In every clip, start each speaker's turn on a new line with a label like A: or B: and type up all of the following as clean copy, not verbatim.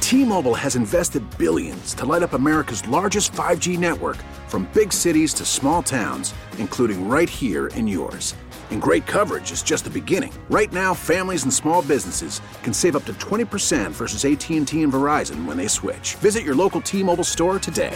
A: T-Mobile has invested billions to light up America's largest 5G network, from big cities to small towns, including right here in yours. And great coverage is just the beginning. Right now, families and small businesses can save up to 20% versus AT&T and Verizon when they switch. Visit your local T-Mobile store today.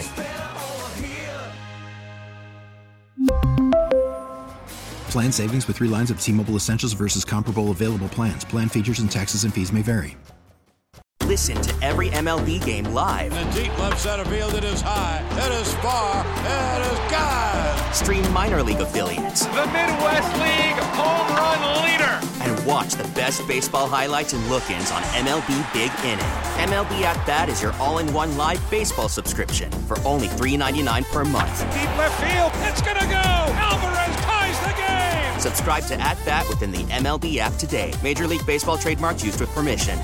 B: Plan savings with 3 lines of T-Mobile Essentials versus comparable available plans. Plan features and taxes and fees may vary.
C: Listen to every MLB game live.
D: In the deep left center field, it is high, it is far, it is God.
C: Stream minor league affiliates.
E: The Midwest League home run leader.
C: And watch the best baseball highlights and look-ins on MLB Big Inning. MLB At Bat is your all-in-one live baseball subscription for only $3.99 per month.
E: Deep left field, it's gonna go. Alvarez ties the game.
C: Subscribe to At Bat within the MLB app today. Major League Baseball trademarks used with permission.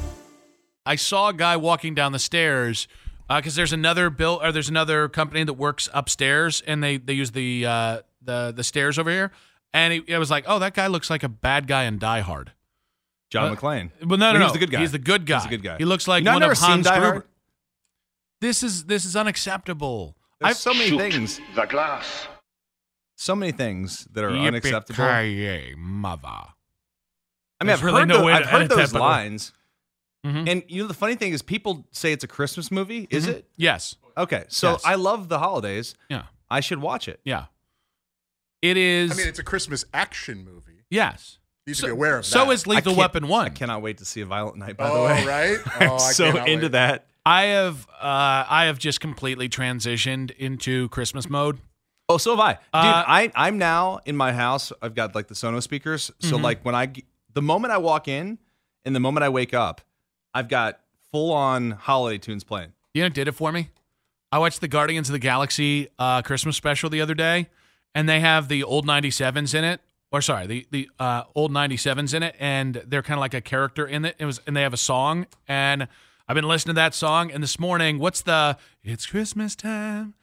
F: I saw a guy walking down the stairs because there's another company that works upstairs, and they use the stairs over here. And I was like, oh, that guy looks like a bad guy in Die Hard.
G: John McClane.
F: Well, no.
G: He's the good guy.
F: He's the good guy.
G: He's the good guy.
F: He looks like one of Hans Gruber. This is unacceptable.
G: There's so many things.
H: The glass.
G: So many things that are unacceptable.
F: Yippee-ki-yay, mother.
G: I mean, I've heard those lines.
F: Mm-hmm.
G: And the funny thing is, people say it's a Christmas movie. Is it?
F: Yes.
G: Okay, so
F: Yes.
G: I love the holidays.
F: Yeah.
G: I should watch it.
F: Yeah. It is.
I: I mean, it's a Christmas action movie.
F: Yes.
I: You should be aware of that.
F: So is Lethal Weapon 1.
G: I cannot wait to see A Violent Night, by the way.
I: Right?
G: I'm
I: I
G: so
I: cannot
G: into
I: wait.
G: that.
F: I have just completely transitioned into Christmas mode.
G: Oh, so have I. Dude, I'm now in my house. I've got like the Sonos speakers. So like the moment I walk in and the moment I wake up, I've got full-on holiday tunes playing.
F: You know what did it for me? I watched the Guardians of the Galaxy Christmas special the other day, and they have the old 97s in it. Or sorry, the old 97s in it, and they're kind of like a character in it. And they have a song, and I've been listening to that song. And this morning, It's Christmas time.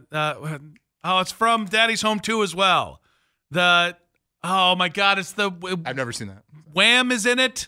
F: It's from Daddy's Home 2 as well. Oh my God, it's
I: I've never seen that.
F: Wham is in it.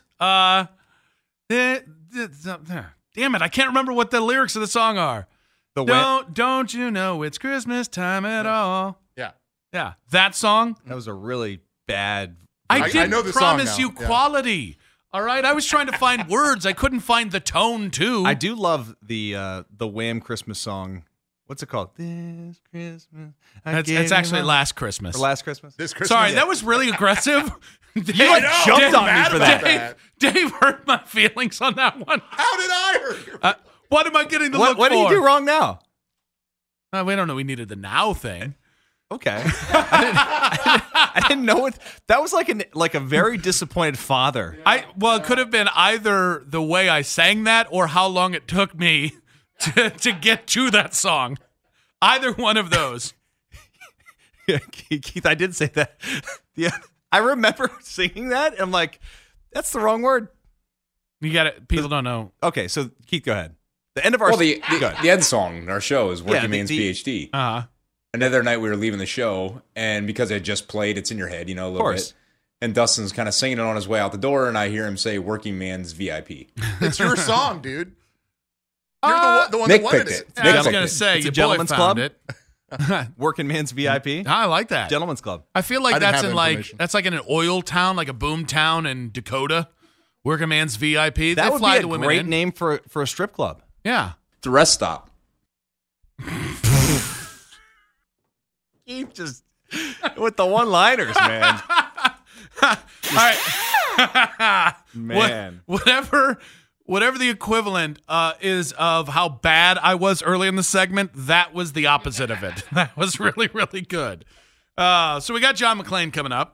F: Damn it, I can't remember what the lyrics of the song are. Don't you know it's Christmas time at all? Yeah, that song.
G: That was a really bad.
F: I
I: know the
F: promise
I: song
F: you
I: now. Yeah.
F: quality. All right, I was trying to find words. I couldn't find the tone too.
G: I do love the Wham Christmas song. What's it called? This Christmas.
F: It's actually Last Christmas.
G: Or Last Christmas.
I: This Christmas.
F: Sorry, that was really aggressive. Dave,
G: jumped on me for that.
F: Dave hurt my feelings on that one.
I: How did I hurt?
F: What am I getting to look for?
G: What did you do wrong now?
F: We don't know. We needed the now thing.
G: Okay. I didn't know it. That was like a very disappointed father.
F: It could have been either the way I sang that or how long it took me to get to that song. Either one of those.
G: Keith, I did say that. Yeah, I remember singing that. And I'm like, that's the wrong word.
F: You got it. People don't know.
G: Okay, so Keith, go ahead. The end of our
J: the end song in our show is Working Man's PhD.
F: Uh-huh.
J: Another night we were leaving the show, and because it just played, it's in your head, a little bit. And Dustin's kind of singing it on his way out the door, and I hear him say Working Man's VIP.
I: It's your song, dude. You're the one
J: Nick
I: that wanted
J: picked
I: it.
J: it.
F: I was going to say,
G: It's
F: your
G: a
F: boy
G: gentleman's
F: found
G: club?
F: it.
G: Working Man's VIP.
F: I like that.
G: Gentleman's Club.
F: I feel
I: I
F: like
I: didn't
F: that's
I: have
F: in
I: information.
F: that's like in an oil town, like a boom town in Dakota. Working Man's VIP.
G: That
F: they
G: would
F: fly
G: be
F: the
G: a
F: women
G: great
F: in.
G: name for a strip club.
F: Yeah.
J: The rest stop.
G: Keith just with the one-liners, man.
F: All right.
G: Man.
F: Whatever the equivalent is of how bad I was early in the segment, that was the opposite of it. That was really, really good. So we got John McClane coming up.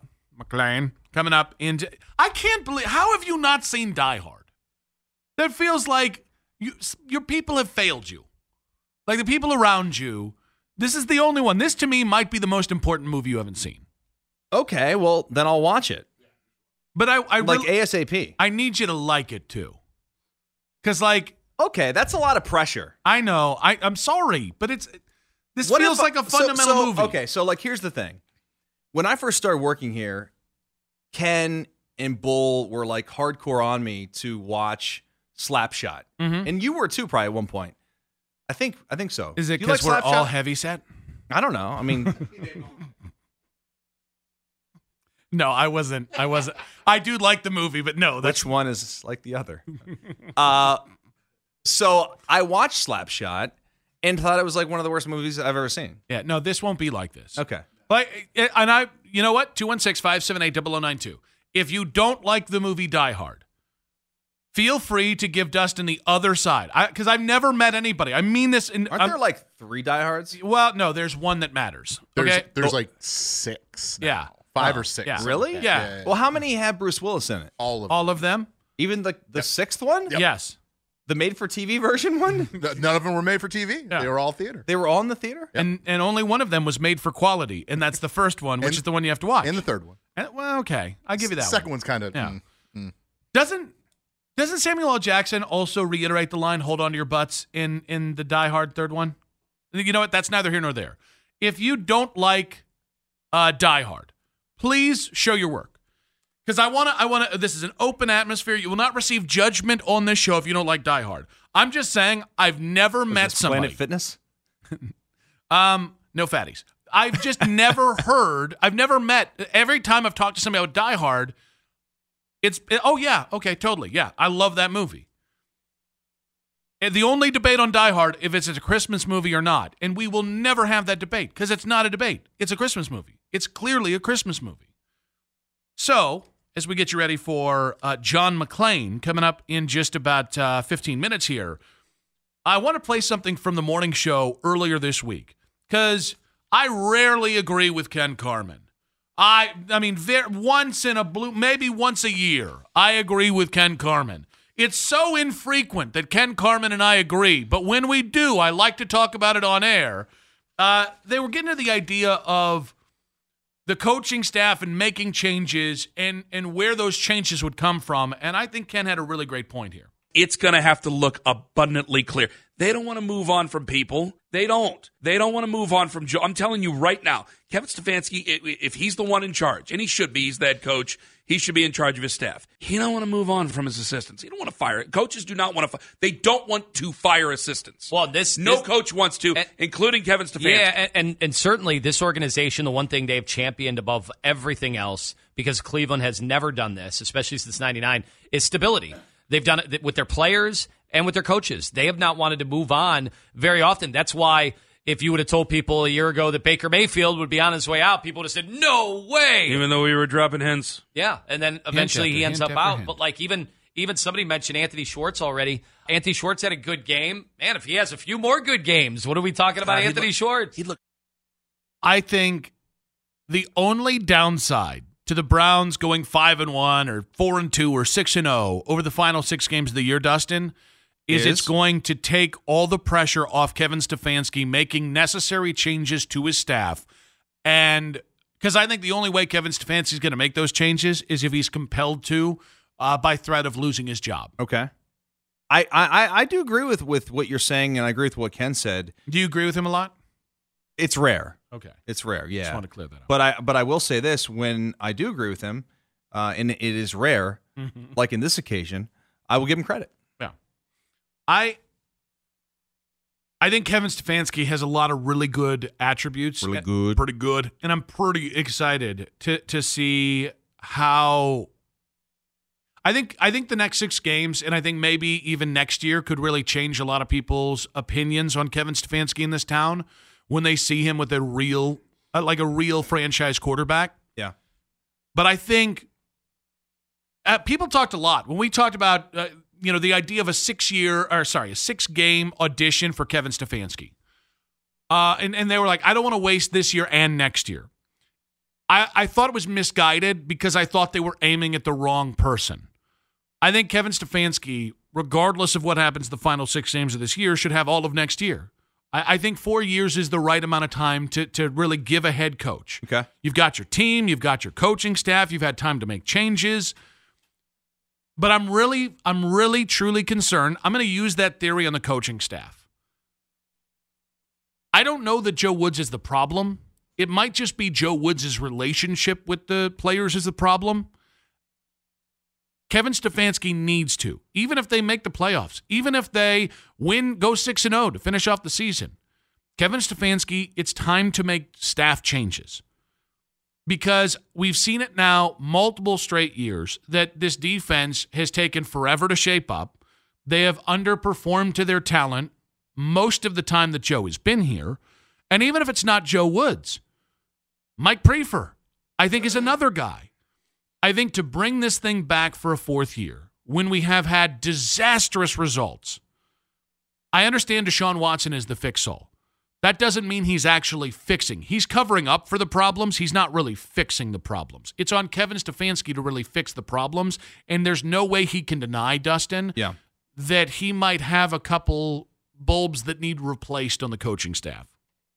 F: I can't believe, how have you not seen Die Hard? That feels like your people have failed you. Like the people around you, this is the only one. This to me might be the most important movie you haven't seen.
G: Okay, well then I'll watch it.
F: But I
G: Like
F: really,
G: ASAP.
F: I need you to like it too. Because
G: Okay, that's a lot of pressure.
F: I know. I'm sorry, but this feels like a fundamental movie.
G: Okay, so here's the thing. When I first started working here, Ken and Bull were hardcore on me to watch Slapshot, and you were too, probably at one point. I think so.
F: Is it
G: You like
F: because we're all
G: Slapshot?
F: heavy set?
G: I don't know. I mean,
F: No, I wasn't. I do like the movie, but no, that's
G: which one is like the other? So I watched Slapshot and thought it was like one of the worst movies I've ever seen.
F: yeah. No, this won't be like this.
G: Okay.
F: And you know what? 216-578-0092. If you don't like the movie Die Hard, feel free to give Dustin the other side. Because I've never met anybody. I mean this.
G: Aren't there like 3 diehards?
F: Well, no, there's one that matters. Okay.
I: There's like 6. Now.
F: Yeah.
I: 5 or 6.
F: Yeah.
G: Really?
F: Yeah.
G: Well, how many had Bruce Willis in it?
F: All of them?
G: Even the 6th one?
F: Yes.
G: The made-for-TV version one?
I: None of them were made for TV.
F: Yeah.
I: They were all theater.
G: They were all in the theater?
F: And only one of them was made for quality, and that's the first one, which is the one you have to watch.
I: And the third one.
F: Well, okay. I'll give you that
I: The second
F: one.
I: one's kind of...
F: Yeah. Doesn't Samuel L. Jackson also reiterate the line, hold on to your butts, in the Die Hard third one? You know what? That's neither here nor there. If you don't like Die Hard, please show your work. Because I want to, this is an open atmosphere. You will not receive judgment on this show if you don't like Die Hard. I'm just saying, I've never met somebody.
G: Planet Fitness?
F: No fatties. I've just never met, every time I've talked to somebody about Die Hard, oh yeah, okay, totally, yeah, I love that movie. And the only debate on Die Hard, if it's a Christmas movie or not, and we will never have that debate, because it's not a debate. It's a Christmas movie. It's clearly a Christmas movie. So, as we get you ready for John McClane coming up in just about 15 minutes here, I want to play something from the morning show earlier this week, because I rarely agree with Ken Carman. I mean, once in a blue, maybe once a year, I agree with Ken Carman. It's so infrequent that Ken Carman and I agree, but when we do, I like to talk about it on air. They were getting to the idea of the coaching staff and making changes and where those changes would come from, and I think Ken had a really great point here.
H: It's going to have to look abundantly clear. They don't want to move on from people. They don't. They don't want to move on from Joe. I'm telling you right now, Kevin Stefanski, if he's the one in charge, and he should be, he's the head coach, he should be in charge of his staff. He don't want to move on from his assistants. He don't want to fire it. Coaches do not want to they don't want to fire assistants.
K: Well,
H: no coach wants to, including Kevin Stefanski.
K: Yeah, and certainly this organization, the one thing they've championed above everything else, because Cleveland has never done this, especially since '99, is stability. They've done it with their players and with their coaches. They have not wanted to move on very often. That's why if you would have told people a year ago that Baker Mayfield would be on his way out, people would have said, no way.
H: Even though we were dropping hints.
K: Yeah, and then eventually he ends up out. But like even somebody mentioned Anthony Schwartz already. Anthony Schwartz had a good game. Man, if he has a few more good games, what are we talking about Anthony Schwartz?
F: I think the only downside to the Browns going 5-1 or 4-2 or 6-0 over the final 6 games of the year, Dustin, is it's going to take all the pressure off Kevin Stefanski making necessary changes to his staff. And because I think the only way Kevin Stefanski is going to make those changes is if he's compelled to by threat of losing his job.
G: Okay. I do agree with what you're saying, and I agree with what Ken said.
F: Do you agree with him a lot?
G: It's rare.
F: Okay.
G: It's rare, yeah.
F: Just want to clear that up.
G: But I will say this, when I do agree with him, and it is rare, like in this occasion, I will give him credit.
F: Yeah. I think Kevin Stefanski has a lot of really good attributes. Pretty good. And I'm pretty excited to see how I think the next 6 games, and I think maybe even next year, could really change a lot of people's opinions on Kevin Stefanski in this town when they see him with a real franchise quarterback.
G: Yeah.
F: But I think people talked a lot when we talked about the idea of a 6-game audition for Kevin Stefanski. And they were like, I don't want to waste this year and next year. I thought it was misguided because I thought they were aiming at the wrong person. I think Kevin Stefanski, regardless of what happens the final 6 games of this year, should have all of next year. I think 4 years is the right amount of time to really give a head coach.
G: Okay.
F: You've got your team, you've got your coaching staff, you've had time to make changes. But I'm really truly concerned. I'm going to use that theory on the coaching staff. I don't know that Joe Woods is the problem. It might just be Joe Woods' relationship with the players is the problem. Kevin Stefanski needs to, even if they make the playoffs, even if they go 6-0 to finish off the season. Kevin Stefanski, it's time to make staff changes. Because we've seen it now multiple straight years that this defense has taken forever to shape up. They have underperformed to their talent most of the time that Joe has been here. And even if it's not Joe Woods, Mike Prefer, I think, is another guy. I think to bring this thing back for a fourth year, when we have had disastrous results, I understand Deshaun Watson is the fix-all. That doesn't mean he's actually fixing. He's covering up for the problems. He's not really fixing the problems. It's on Kevin Stefanski to really fix the problems, and there's no way he can deny, Dustin, that he might have a couple bulbs that need replaced on the coaching staff.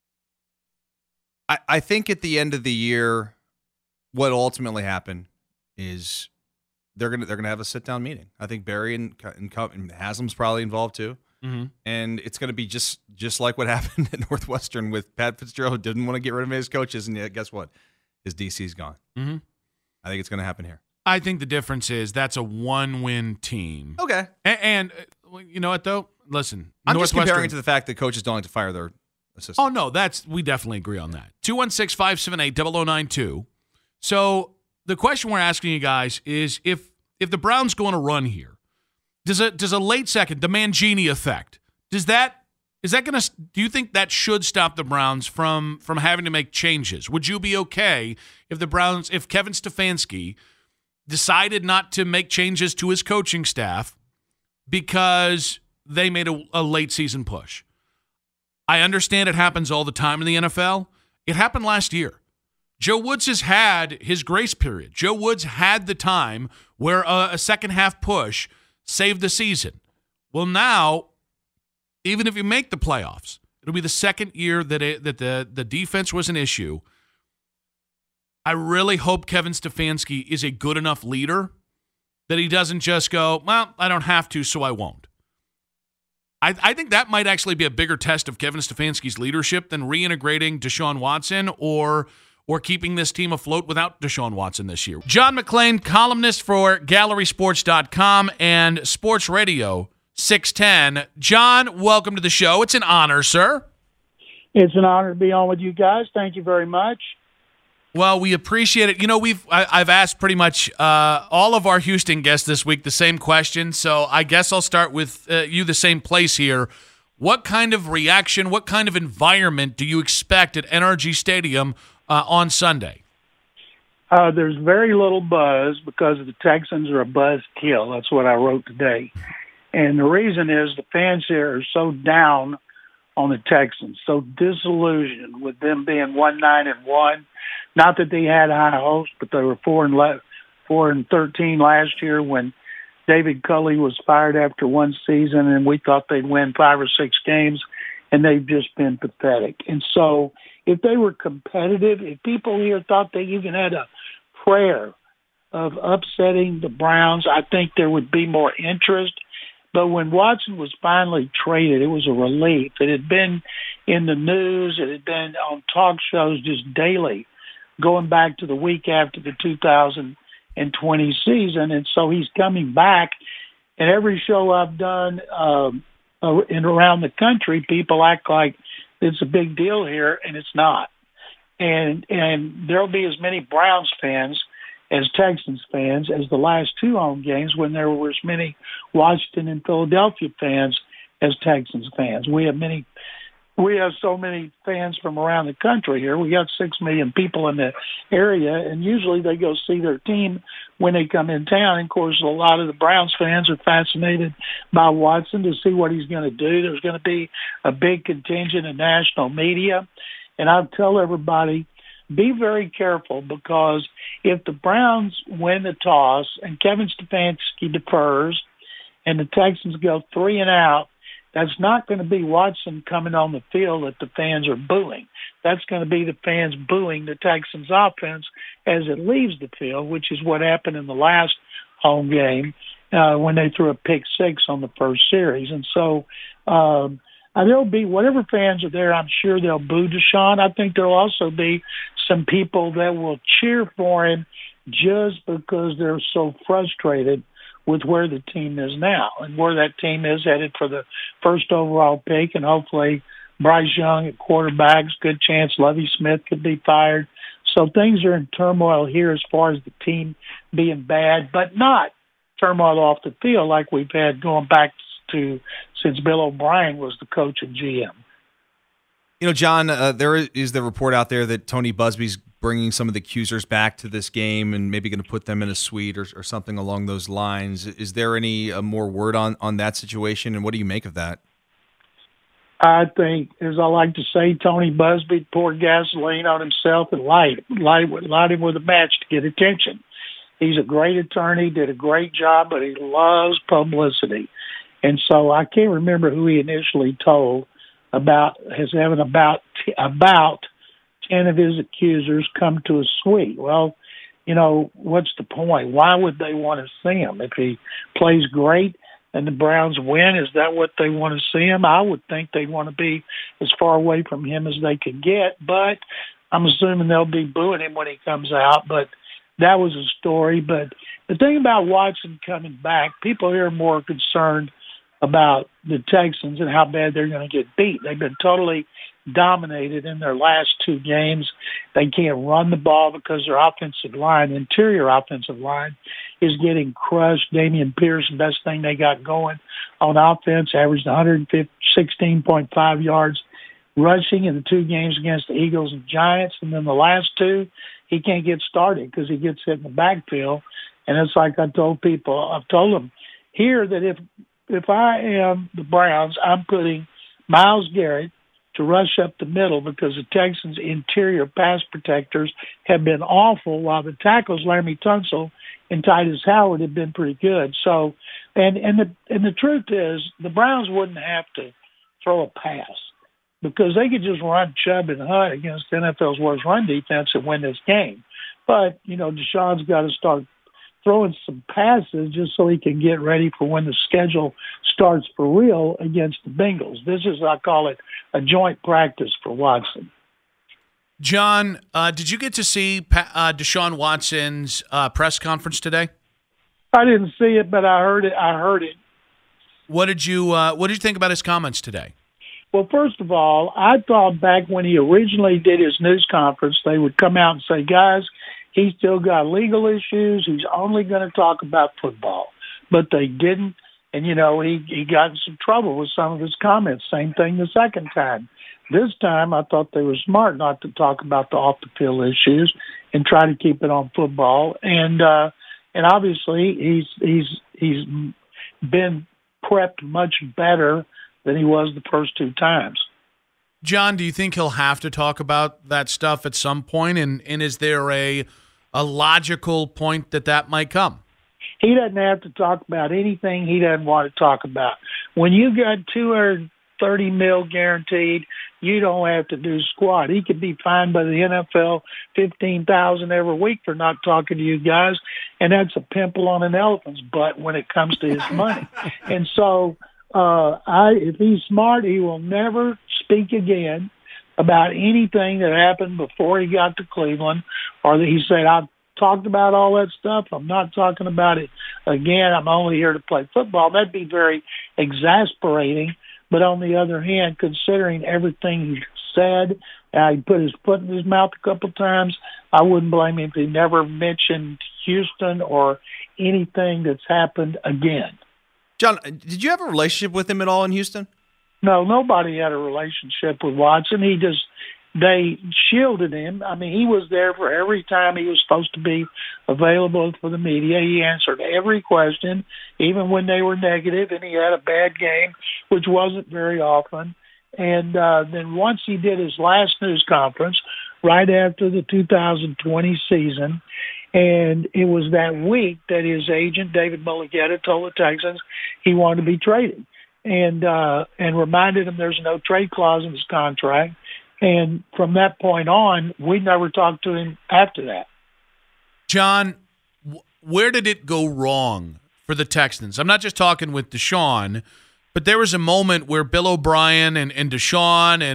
G: I think at the end of the year, what ultimately happened is they're gonna have a sit down meeting. I think Barry and Haslam's probably involved too, and it's gonna be just like what happened at Northwestern with Pat Fitzgerald, who didn't want to get rid of his coaches, and yet guess what? His DC's gone. I think it's gonna happen here. I
F: think the difference is that's a 1-win team.
G: Okay,
F: and you know what though? Listen,
G: I'm just comparing it to the fact that coaches don't like to fire their assistants.
F: Oh no, we definitely agree on that. 216-578-0092. So. The question we're asking you guys is if the Browns go on a run here, does a late second, the Mangini effect, do you think that should stop the Browns from having to make changes? Would you be okay if Kevin Stefanski decided not to make changes to his coaching staff because they made a late season push? I understand it happens all the time in the NFL. It happened last year. Joe Woods has had his grace period. Joe Woods had the time where a second-half push saved the season. Well, now, even if you make the playoffs, it'll be the second year that the defense was an issue. I really hope Kevin Stefanski is a good enough leader that he doesn't just go, well, I don't have to, so I won't. I think that might actually be a bigger test of Kevin Stefanski's leadership than reintegrating Deshaun Watson or keeping this team afloat without Deshaun Watson this year. John McClain, columnist for GallerySports.com and Sports Radio 610. John, welcome to the show. It's an honor, sir.
L: It's an honor to be on with you guys. Thank you very much.
F: Well, we appreciate it. You know, I've asked pretty much all of our Houston guests this week the same question, so I guess I'll start with you the same place here. What kind of reaction, what kind of environment do you expect at NRG Stadium on Sunday?
L: There's very little buzz because the Texans are a buzzkill. That's what I wrote today. And the reason is the fans here are so down on the Texans, so disillusioned with them being 1-9-1. Not that they had high hopes, but they were 4-13 last year when David Culley was fired after one season, and we thought they'd win 5 or 6 games, and they've just been pathetic. And so if they were competitive, if people here thought they even had a prayer of upsetting the Browns, I think there would be more interest. But when Watson was finally traded, it was a relief. It had been in the news. It had been on talk shows just daily, going back to the week after the 2020 season. And so he's coming back. And every show I've done and around the country, people act like it's a big deal here, and it's not. And there'll be as many Browns fans as Texans fans as the last 2 home games when there were as many Washington and Philadelphia fans as Texans fans. We have so many fans from around the country here. We got 6 million people in the area, and usually they go see their team when they come in town. And of course, a lot of the Browns fans are fascinated by Watson to see what he's going to do. There's going to be a big contingent of national media. And I tell everybody, be very careful, because if the Browns win the toss and Kevin Stefanski defers and the Texans go 3-and-out, that's not going to be Watson coming on the field that the fans are booing. That's going to be the fans booing the Texans offense as it leaves the field, which is what happened in the last home game when they threw a pick 6 on the first series. And so there'll be, whatever fans are there, I'm sure they'll boo Deshaun. I think there'll also be some people that will cheer for him just because they're so frustrated with where the team is now and where that team is headed for the first overall pick, and hopefully Bryce Young at quarterback's good chance Lovie Smith could be fired. So things are in turmoil here as far as the team being bad, but not turmoil off the field like we've had going back to since Bill O'Brien was the coach and GM.
G: You know, John, there is the report out there that Tony Busby's bringing some of the accusers back to this game and maybe going to put them in a suite or something along those lines. Is there any more word on that situation, and what do you make of that?
L: I think, as I like to say, Tony Busby poured gasoline on himself and lied him with a match to get attention. He's a great attorney, did a great job, but he loves publicity. And so I can't remember who he initially told about having about 10 of his accusers come to a suite. Well, you know, what's the point? Why would they want to see him? If he plays great and the Browns win, is that what they want to see him? I would think they'd want to be as far away from him as they could get, but I'm assuming they'll be booing him when he comes out. But that was a story. But the thing about Watson coming back, people here are more concerned about the Texans and how bad they're going to get beat. They've been totally dominated in their last two games. They can't run the ball because their offensive line, interior offensive line, is getting crushed. Dameon Pierce, the best thing they got going on offense, averaged 116.5 yards rushing in the two games against the Eagles and Giants. And then the last two, he can't get started because he gets hit in the backfield. And it's like I've told them here that if I am the Browns, I'm putting Myles Garrett to rush up the middle because the Texans' interior pass protectors have been awful, while the tackles, Laramie Tunsil and Titus Howard, have been pretty good. So, and the truth is, the Browns wouldn't have to throw a pass because they could just run Chubb and Hunt against the NFL's worst run defense and win this game. But, you know, Deshaun's got to start throwing some passes just so he can get ready for when the schedule starts for real against the Bengals. This is, I call it, a joint practice for Watson.
F: John, did you get to see Deshaun Watson's press conference today?
L: I didn't see it, but I heard it. What did you
F: think about his comments today?
L: Well, first of all, I thought back when he originally did his news conference, they would come out and say, guys, he's still got legal issues. He's only going to talk about football. But they didn't. And, you know, he got in some trouble with some of his comments. Same thing the second time. This time I thought they were smart not to talk about the off-the-field issues and try to keep it on football. And obviously he's been prepped much better than he was the first two times.
F: John, do you think he'll have to talk about that stuff at some point? And is there a logical point that might come?
L: He doesn't have to talk about anything he doesn't want to talk about. When you got $230 million guaranteed, you don't have to do squat. He could be fined by the NFL $15,000 every week for not talking to you guys, and that's a pimple on an elephant's butt when it comes to his money. And so if he's smart, he will never speak again about anything that happened before he got to Cleveland, or that he said, I've talked about all that stuff. I'm not talking about it again. I'm only here to play football. That'd be very exasperating. But on the other hand, considering everything he said, he put his foot in his mouth a couple times, I wouldn't blame him if he never mentioned Houston or anything that's happened again.
G: John, did you have a relationship with him at all in Houston?
L: No, nobody had a relationship with Watson. They shielded him. I mean, he was there for every time he was supposed to be available for the media. He answered every question, even when they were negative, and he had a bad game, which wasn't very often. And then once he did his last news conference, right after the 2020 season, and it was that week that his agent, David Mulugheta, told the Texans he wanted to be traded and reminded him there's no trade clause in his contract. And from that point on, we never talked to him after that.
F: John, where did it go wrong for the Texans? I'm not just talking with Deshaun, but there was a moment where Bill O'Brien and Deshaun and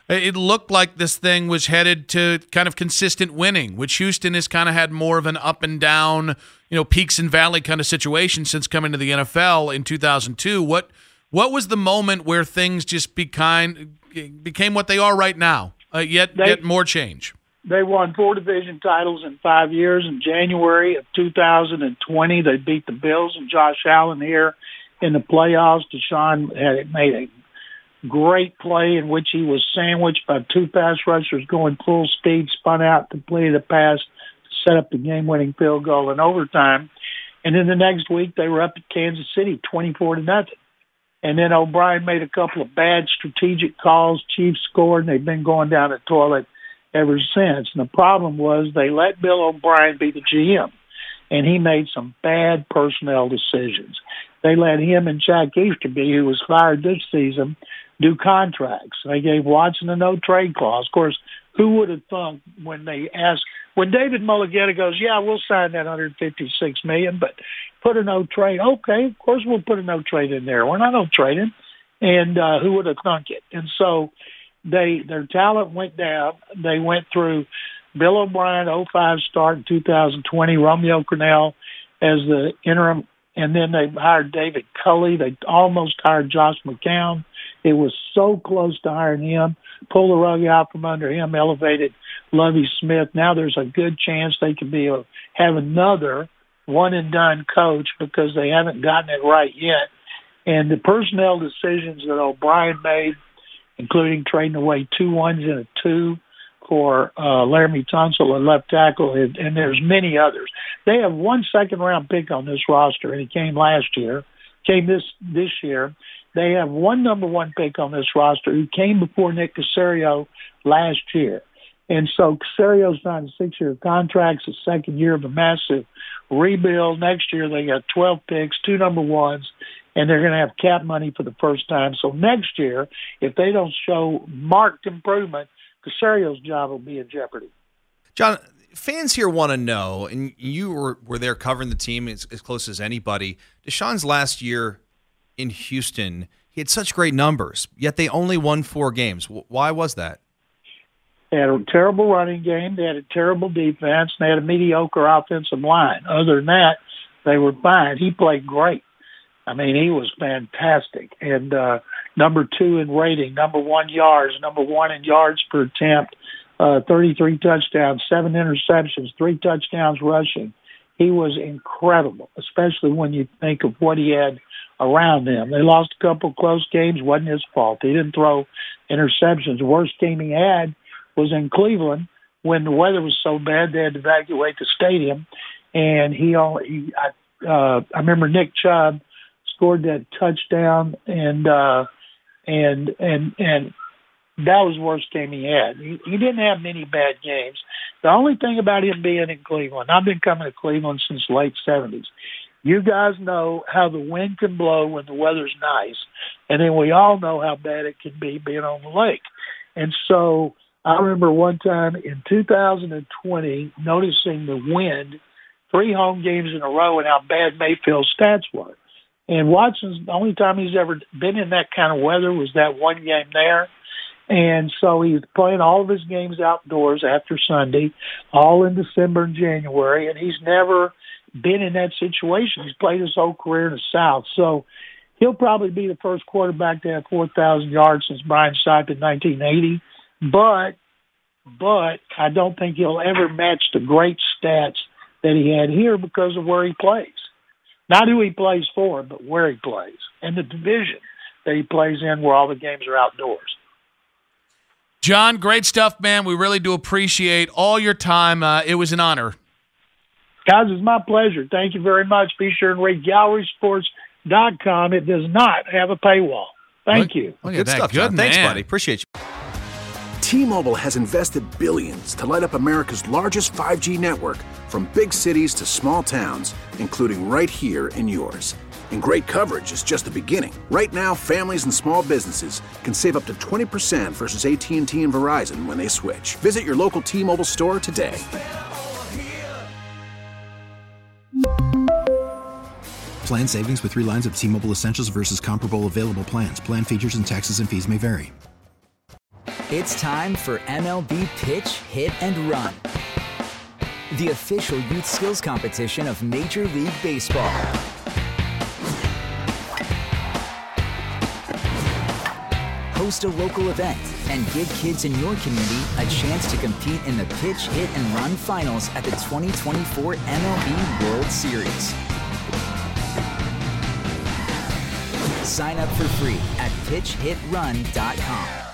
F: it looked like this thing was headed to kind of consistent winning, which Houston has kind of had more of an up and down, peaks and valley kind of situation since coming to the NFL in 2002. What was the moment where things just became what they are right now, yet more change?
L: They won 4 division titles in 5 years. In January of 2020, they beat the Bills and Josh Allen here in the playoffs. Deshaun had made a great play in which he was sandwiched by 2 pass rushers going full speed, spun out, completed a pass to set up the game-winning field goal in overtime. And then the next week, they were up at Kansas City 24-0. And then O'Brien made a couple of bad strategic calls. Chiefs scored, and they've been going down the toilet ever since. And the problem was they let Bill O'Brien be the GM, and he made some bad personnel decisions. They let him and Jack Easterby, who was fired this season, do contracts. They gave Watson a no-trade clause. Of course, who would have thunk when David Mulligetta goes, yeah, we'll sign that $156 million, but put a no-trade. Okay, of course we'll put a no-trade in there. We're not no-trading. And who would have thunk it? And so their talent went down. They went through Bill O'Brien, 05 start in 2020, Romeo Crennel as the interim, and then they hired David Culley. They almost hired Josh McCown. It was so close to hiring him, pull the rug out from under him, elevated Lovie Smith. Now there's a good chance they could have another one-and-done coach because they haven't gotten it right yet. And the personnel decisions that O'Brien made, including trading away 2 1s and a 2 for Laramie Tunsil, a left tackle, and there's many others. They have 1 second-round pick on this roster, and it came this year. They have 1 number 1 pick on this roster who came before Nick Caserio last year. And so Caserio's signed a 6-year contract, the second year of a massive rebuild. Next year they got 12 picks, 2 number 1s, and they're going to have cap money for the first time. So next year, if they don't show marked improvement, Caserio's job will be in jeopardy.
G: John, fans here want to know, and you were there covering the team as close as anybody, Deshaun's last year in Houston, he had such great numbers, yet they only won 4 games. Why was that?
L: They had a terrible running game. They had a terrible defense. And they had a mediocre offensive line. Other than that, they were fine. He played great. I mean, he was fantastic. And number 2 in rating, number 1 yards, number 1 in yards per attempt, 33 touchdowns, 7 interceptions, 3 touchdowns rushing. He was incredible, especially when you think of what he had around them. They lost a couple close games. Wasn't his fault. He didn't throw interceptions. The worst game he had was in Cleveland when the weather was so bad they had to evacuate the stadium. And I remember Nick Chubb scored that touchdown, and that was the worst game he had. He didn't have many bad games. The only thing about him being in Cleveland, I've been coming to Cleveland since the late 70s. You guys know how the wind can blow when the weather's nice, and then we all know how bad it can be being on the lake. And so I remember one time in 2020 noticing the wind, 3 home games in a row, and how bad Mayfield's stats were. And Watson's, the only time he's ever been in that kind of weather was that one game there. And so he's playing all of his games outdoors after Sunday, all in December and January, and he's never been in that situation. He's played his whole career in the South. So he'll probably be the first quarterback to have 4,000 yards since Brian Sipe in 1980. But I don't think he'll ever match the great stats that he had here because of where he plays. Not who he plays for, but where he plays, and the division that he plays in where all the games are outdoors.
F: John, great stuff, man. We really do appreciate all your time. It was an honor.
L: Guys, it's my pleasure. Thank you very much. Be sure and read GallerySports.com. It does not have a paywall. Thank you.
G: Good stuff, John. Thanks, buddy. Appreciate you.
A: T-Mobile has invested billions to light up America's largest 5G network, from big cities to small towns, including right here in yours. And great coverage is just the beginning. Right now, families and small businesses can save up to 20% versus AT&T and Verizon when they switch. Visit your local T-Mobile store today.
B: Plan savings with 3 lines of T-Mobile Essentials versus comparable available plans. Plan features and taxes and fees may vary.
M: It's time for MLB Pitch, Hit, and Run, the official youth skills competition of Major League Baseball. Host a local event and give kids in your community a chance to compete in the Pitch, Hit, and Run finals at the 2024 MLB World Series. Sign up for free at pitchhitrun.com.